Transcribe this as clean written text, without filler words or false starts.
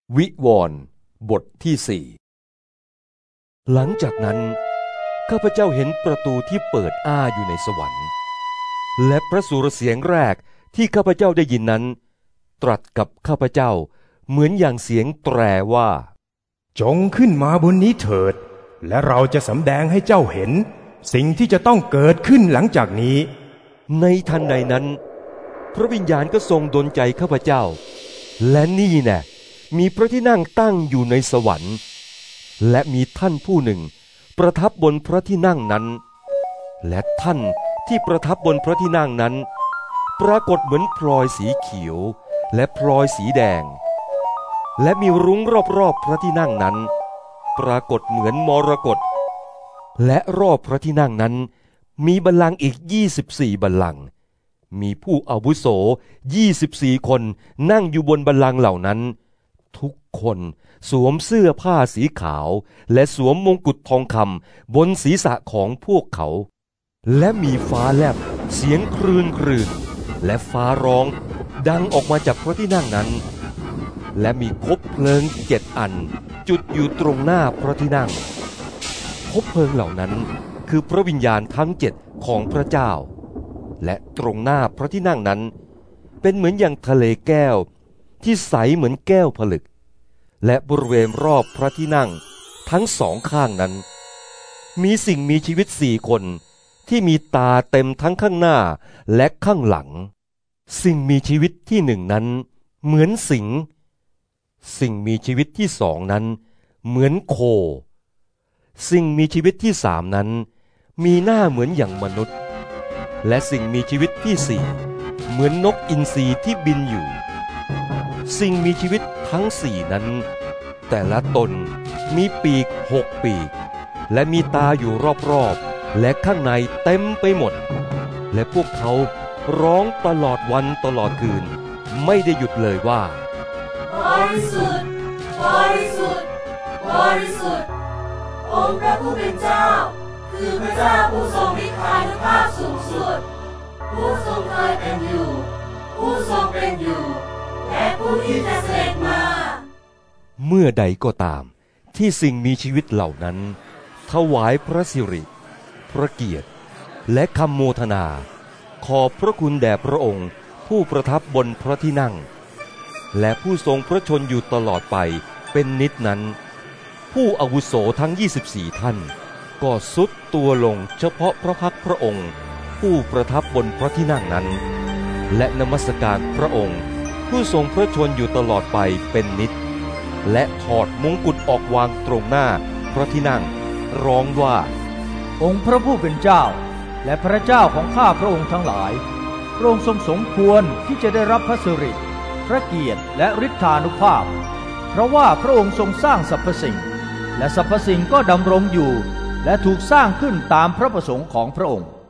วิวรณ์บทที่ 4หลังจากนั้นข้าพเจ้าเห็นประตูที่เปิดอ้าอยู่ในสวรรค์และพระสุรเสียงแรกที่ข้าพเจ้าได้ยินนั้นตรัสกับข้าพเจ้าเหมือนอย่างเสียงแตรว่าจงขึ้นมาบนนี้เถิดและเราจะสำแดงให้เจ้าเห็นสิ่งที่จะต้องเกิดขึ้นหลังจากนี้ในทันใดนั้นพระวิญญาณก็ทรงดลใจข้าพเจ้าและนี่แน่มีพระที่นั่งตั้งอยู่ในสวรรค์และมีท่านผู้หนึ่งประทับบนพระที่นั่งนั้นและท่านที่ประทับบนพระที่นั่งนั้นปรากฏเหมือนพลอยสีเขียวและพลอยสีแดงและมีรุ้งรอบๆพระที่นั่งนั้นปรากฏเหมือนมรกตและรอบพระที่นั่งนั้นมีบัลลังก์อีก24บัลลังก์มีผู้อาวุโส24คนนั่งอยู่บนบัลลังก์เหล่านั้นทุกคนสวมเสื้อผ้าสีขาวและสวมมงกุฎทองคำบนศีรษะของพวกเขาและมีฟ้าแลบเสียงครืนและฟ้าร้องดังออกมาจากพระที่นั่งนั้นและมีคบเพลิง7 อันจุดอยู่ตรงหน้าพระที่นั่งคบเพลิงเหล่านั้นคือพระวิญญาณทั้ง7ของพระเจ้าและตรงหน้าพระที่นั่งนั้นเป็นเหมือนอย่างทะเลแก้วที่ใสเหมือนแก้วผลึกและบริเวณรอบพระที่นั่งทั้ง2ข้างนั้นมีสิ่งมีชีวิต4 คนที่มีตาเต็มทั้งข้างหน้าและข้างหลังสิ่งมีชีวิตที่1นั้นเหมือนสิงห์สิ่งมีชีวิตที่2นั้นเหมือนโคสิ่งมีชีวิตที่3นั้นมีหน้าเหมือนอย่างมนุษย์และสิ่งมีชีวิตที่4เหมือนนกอินทรีที่บินอยู่สิ่งมีชีวิตทั้ง4นั้นแต่ละตนมีปีก6 ปีกและมีตาอยู่รอบๆและข้างในเต็มไปหมดและพวกเขาร้องตลอดวันตลอดคืนไม่ได้หยุดเลยว่าบริสุทธิ์บริสุทธิ์บริสุทธิ์องค์พระผู้เป็นเจ้าคือพระเจ้าผู้ทรงฤทธานุภาพสูงสุดผู้ทรงเคยเป็นอยู่ผู้ทรงเป็นอยู่และผู้ที่จะเสด็จมาเมื่อใดก็ตามที่สิ่งมีชีวิตเหล่านั้นถวายพระสิริพระเกียรติและคำโมทนาขอบพระคุณแด่พระองค์ผู้ประทับบนพระที่นั่งและผู้ทรงพระชนอยู่ตลอดไปเป็นนิจนั้นผู้อาวุโสทั้ง24ท่านก็ทรุดตัวลงเฉพาะพระพักตร์พระองค์ผู้ประทับบนพระที่นั่งนั้นและนมัสการพระองค์ผู้ทรงพระชนอยู่ตลอดไปเป็นนิจและถอดมงกุฎออกวางตรงหน้าพระที่นั่งร้องว่าองค์พระผู้เป็นเจ้าและพระเจ้าของข้าพระองค์ทั้งหลายพระองค์ทรงสมควรที่จะได้รับพระสิริพระเกียรติและฤทธานุภาพเพราะว่าพระองค์ทรงสร้างสรรพสิ่งและสรรพสิ่งก็ดำรงอยู่และถูกสร้างขึ้นตามพระประสงค์ของพระองค์